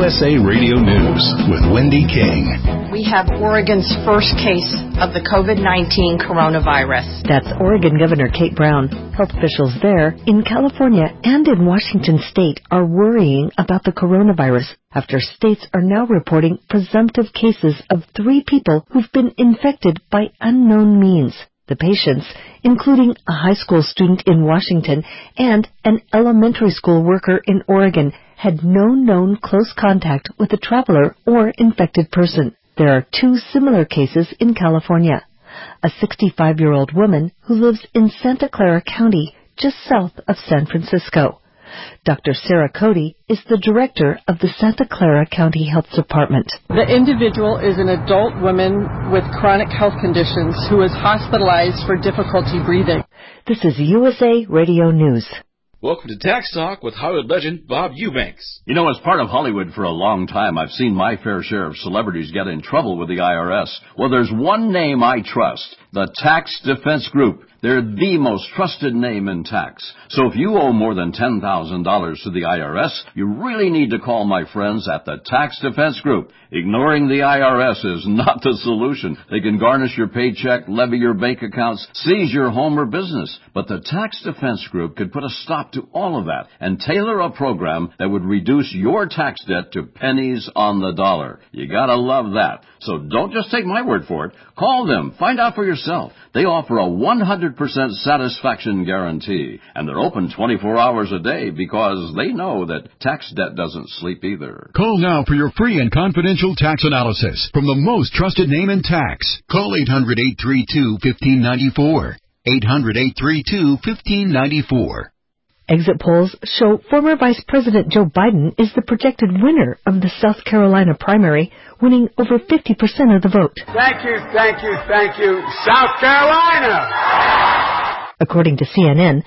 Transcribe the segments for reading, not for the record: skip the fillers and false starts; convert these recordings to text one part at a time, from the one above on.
USA Radio News with Wendy King. We have Oregon's first case of the COVID-19 coronavirus. That's Oregon Governor Kate Brown. Health officials there, in California and in Washington state, are worrying about the coronavirus after states are now reporting presumptive cases of 3 people who've been infected by unknown means. The patients, including a high school student in Washington and an elementary school worker in Oregon, had no known close contact with a traveler or infected person. There are 2 similar cases in California. A 65-year-old woman who lives in Santa Clara County, just south of San Francisco. Dr. Sarah Cody is the director of the Santa Clara County Health Department. The individual is an adult woman with chronic health conditions who is hospitalized for difficulty breathing. This is USA Radio News. Welcome to Tax Talk with Hollywood legend Bob Eubanks. You know, as part of Hollywood for a long time, I've seen my fair share of celebrities get in trouble with the IRS. Well, there's one name I trust, the Tax Defense Group. They're the most trusted name in tax. So if you owe more than $10,000 to the IRS, you really need to call my friends at the Tax Defense Group. Ignoring the IRS is not the solution. They can garnish your paycheck, levy your bank accounts, seize your home or business. But the Tax Defense Group could put a stop to all of that and tailor a program that would reduce your tax debt to pennies on the dollar. You gotta love that. So don't just take my word for it. Call them. Find out for yourself. They offer a 100% satisfaction guarantee, and they're open 24 hours a day because they know that tax debt doesn't sleep either. Call now for your free and confidential tax analysis from the most trusted name in tax. Call 800-832-1594. 800-832-1594. Exit polls show former Vice President Joe Biden is the projected winner of the South Carolina primary, winning over 50% of the vote. Thank you, South Carolina! According to CNN,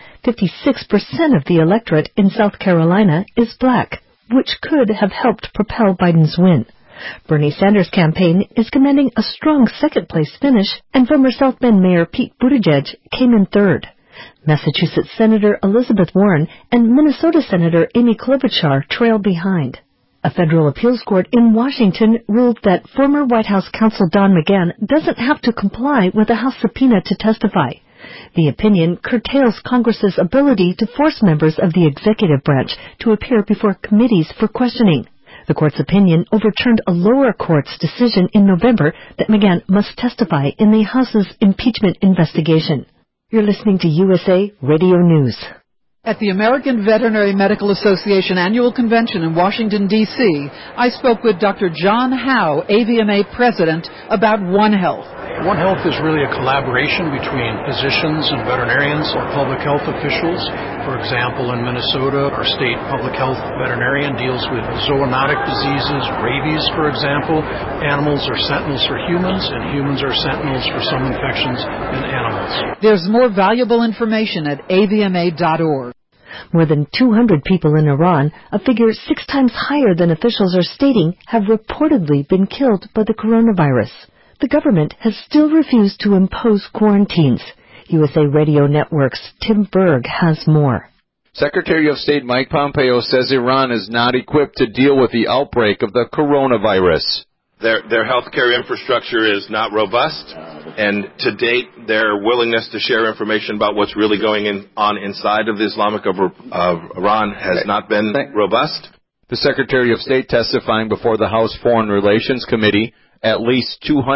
56% of the electorate in South Carolina is black, which could have helped propel Biden's win. Bernie Sanders' campaign is commanding a strong second-place finish, and former South Bend Mayor Pete Buttigieg came in third. Massachusetts Senator Elizabeth Warren and Minnesota Senator Amy Klobuchar trail behind. A federal appeals court in Washington ruled that former White House counsel Don McGahn doesn't have to comply with a House subpoena to testify. The opinion curtails Congress's ability to force members of the executive branch to appear before committees for questioning. The court's opinion overturned a lower court's decision in November that McGahn must testify in the House's impeachment investigation. You're listening to USA Radio News. At the American Veterinary Medical Association Annual Convention in Washington, D.C., I spoke with Dr. John Howe, AVMA President, about One Health. One Health is really a collaboration between physicians and veterinarians or public health officials. For example, in Minnesota, our state public health veterinarian deals with zoonotic diseases, rabies, for example. Animals are sentinels for humans, and humans are sentinels for some infections in animals. There's more valuable information at avma.org. More than 200 people in Iran, a figure 6 times higher than officials are stating, have reportedly been killed by the coronavirus. The government has still refused to impose quarantines. USA Radio Network's Tim Berg has more. Secretary of State Mike Pompeo says Iran is not equipped to deal with the outbreak of the coronavirus. Their healthcare infrastructure is not robust, and to date, their willingness to share information about what's really going on inside of the Islamic of Iran has not been robust. The Secretary of State testifying before the House Foreign Relations Committee, at least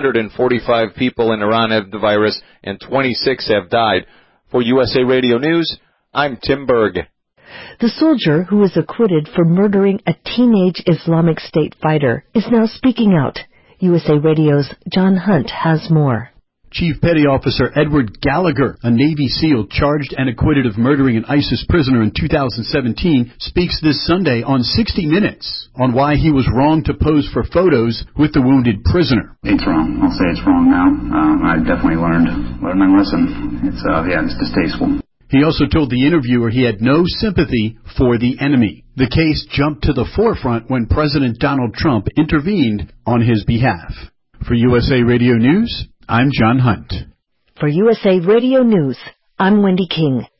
245 people in Iran have the virus and 26 have died. For USA Radio News, I'm Tim Berg. The soldier who was acquitted for murdering a teenage Islamic State fighter is now speaking out. USA Radio's John Hunt has more. Chief Petty Officer Edward Gallagher, a Navy SEAL charged and acquitted of murdering an ISIS prisoner in 2017, speaks this Sunday on 60 Minutes on why he was wrong to pose for photos with the wounded prisoner. It's wrong. I'll say it's wrong now. I definitely learned my lesson. It's distasteful. He also told the interviewer he had no sympathy for the enemy. The case jumped to the forefront when President Donald Trump intervened on his behalf. For USA Radio News, I'm John Hunt. For USA Radio News, I'm Wendy King.